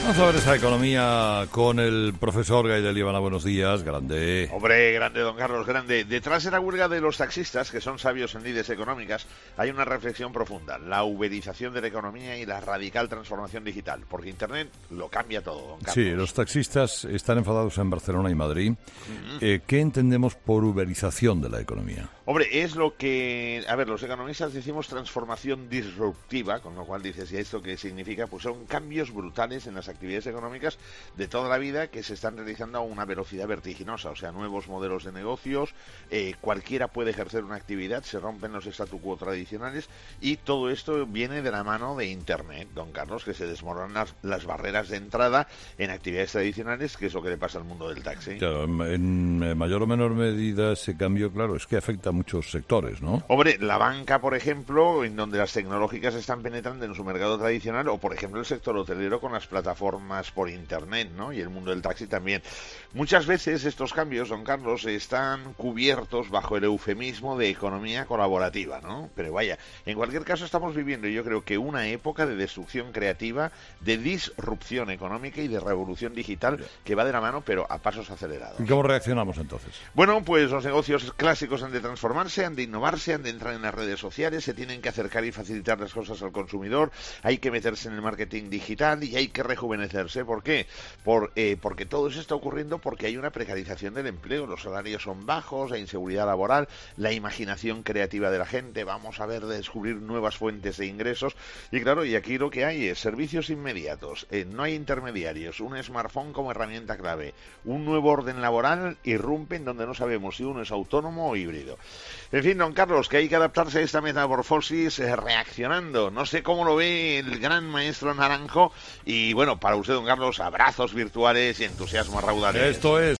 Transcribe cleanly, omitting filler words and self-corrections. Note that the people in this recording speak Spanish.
Vamos a ver esa economía con el profesor Gaidel Ivana. Buenos días, grande. Hombre, grande, don Carlos, grande. Detrás de la huelga de los taxistas, que son sabios en lides económicas, hay una reflexión profunda. La uberización de la economía y la radical transformación digital. Porque Internet lo cambia todo, don Carlos. Sí, los taxistas están enfadados en Barcelona y Madrid. ¿Qué entendemos por uberización de la economía? Hombre, es lo que... A ver, los economistas decimos transformación disruptiva, con lo cual dices, ¿y esto qué significa? Pues son cambios brutales en las actividades económicas de toda la vida que se están realizando a una velocidad vertiginosa, o sea, nuevos modelos de negocios, cualquiera puede ejercer una actividad, se rompen los statu quo tradicionales y todo esto viene de la mano de Internet, don Carlos, que se desmoronan las barreras de entrada en actividades tradicionales, que es lo que le pasa al mundo del taxi. Claro, en mayor o menor medida ese cambio, claro, es que afecta a muchos sectores, ¿no? Hombre, la banca, por ejemplo, en donde las tecnológicas están penetrando en su mercado tradicional, o por ejemplo el sector hotelero con las plataformas por Internet, ¿no? Y el mundo del taxi también. Muchas veces estos cambios, don Carlos, están cubiertos bajo el eufemismo de economía colaborativa, ¿no? Pero vaya, en cualquier caso estamos viviendo, yo creo que una época de destrucción creativa, de disrupción económica y de revolución digital que va de la mano, pero a pasos acelerados. ¿Y cómo reaccionamos entonces? Bueno, pues los negocios clásicos han de transformarse, han de innovarse, han de entrar en las redes sociales, se tienen que acercar y facilitar las cosas al consumidor, hay que meterse en el marketing digital y hay que rejuvenecerse. ¿Por qué? Porque todo eso está ocurriendo porque hay una precarización del empleo, los salarios son bajos, la inseguridad laboral, la imaginación creativa de la gente, vamos a ver de descubrir nuevas fuentes de ingresos y claro, y aquí lo que hay es servicios inmediatos, no hay intermediarios, un smartphone como herramienta clave, un nuevo orden laboral irrumpe en donde no sabemos si uno es autónomo o híbrido. En fin, don Carlos, que hay que adaptarse a esta metamorfosis reaccionando. No sé cómo lo ve el gran maestro Naranjo y bueno, para usted, don Carlos, abrazos virtuales y entusiasmo raudales. Esto es